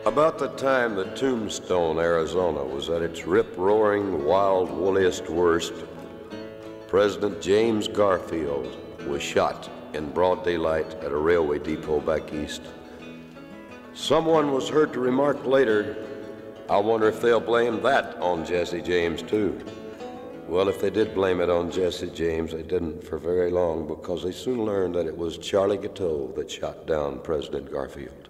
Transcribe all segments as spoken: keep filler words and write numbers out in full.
About the time that Tombstone, Arizona was at its rip-roaring, wild, wooliest worst, President James Garfield was shot in broad daylight at a railway depot back east. Someone was heard to remark later, "I wonder if they'll blame that on Jesse James, too." Well, if they did blame it on Jesse James, they didn't for very long, because they soon learned that it was Charlie Guiteau that shot down President Garfield.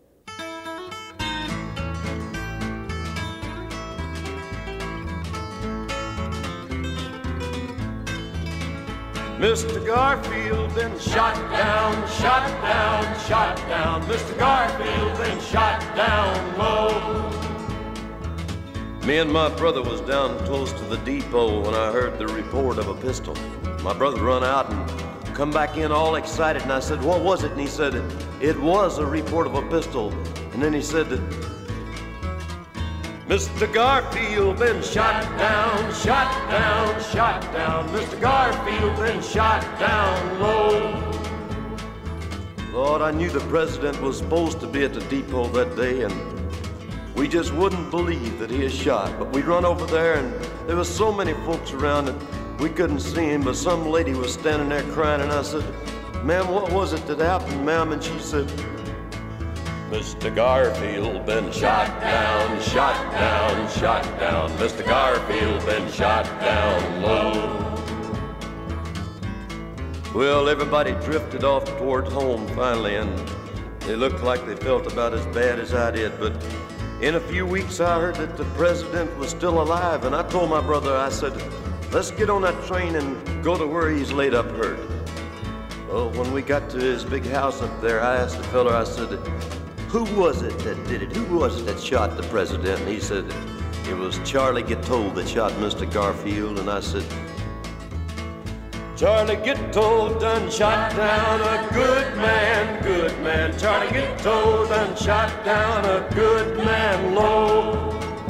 Mister Garfield been shot down, shot down, shot down. Mister Garfield been shot down low. Me and my brother was down close to the depot when I heard the report of a pistol. My brother run out and come back in all excited, and I said, "What was it?" And he said, "It was a report of a pistol." And then he said that Mister Garfield been shot down, shot down, shot down. Mister Garfield been shot down low. Lord, I knew the president was supposed to be at the depot that day, and we just wouldn't believe that he is shot. But we run over there, and there was so many folks around that we couldn't see him, but some lady was standing there crying, and I said, "Ma'am, what was it that happened, ma'am?" And she said, "Mister Garfield been shot down, shot down, shot down. Mister Garfield been shot down low." Well, everybody drifted off towards home finally, and it looked like they felt about as bad as I did. But in a few weeks, I heard that the president was still alive, and I told my brother, I said, "Let's get on that train and go to where he's laid up hurt." Well, when we got to his big house up there, I asked the fella, I said, "Who was it that did it? Who was it that shot the president?" And he said, "It was Charlie Guiteau that shot Mister Garfield." And I said, "Charlie Guiteau done shot down a good man, good man. Charlie Guiteau done shot down a good man low."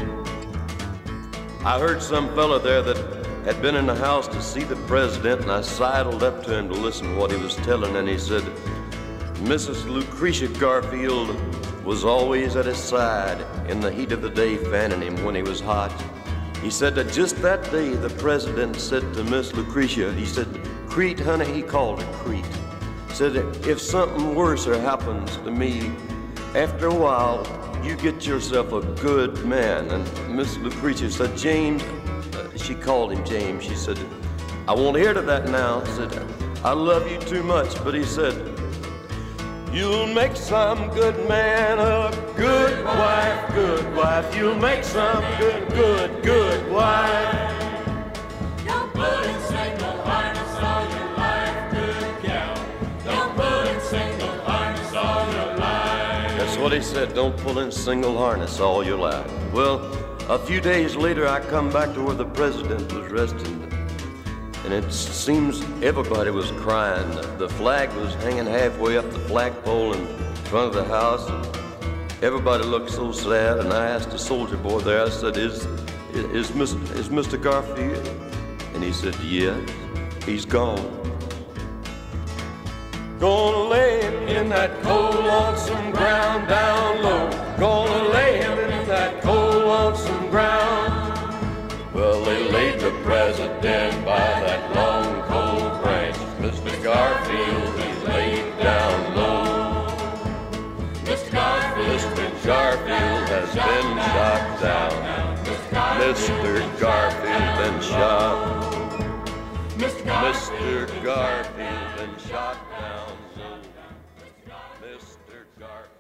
I heard some fella there that had been in the house to see the president, and I sidled up to him to listen to what he was telling, and he said, Missus Lucretia Garfield was always at his side in the heat of the day, fanning him when he was hot. He said that just that day the president said to Miss Lucretia, he said, "Crete, honey," he called her Crete. Said, "If something worser happens to me, after a while, you get yourself a good man." And Miss Lucretia said, "James," uh, she called him James, she said, "I won't hear to that now." Said, "I love you too much." But he said, "You'll make some good man a good wife, good wife. You'll make some good, good, good wife. Don't put in single harness all your life, good gal. Don't put in single harness all your life." That's what he said, "Don't pull in single harness all your life." Well, a few days later, I come back to where the president was resting. And it seems everybody was crying. The flag was hanging halfway up the flagpole in front of the house. And everybody looked so sad. And I asked the soldier boy there, I said, is, is, is, is Mister Garfield? And he said, "Yes, he's gone." Gonna lay him in that cold, lonesome ground down low. Gonna lay him in that cold, lonesome ground. Well, they laid the president by that long, cold branch. Mister Garfield is laid down low. Mister Garfield, Mister Garfield has been shot down. Mister Garfield been shot. Mister Garfield been shot down. Mister Garfield.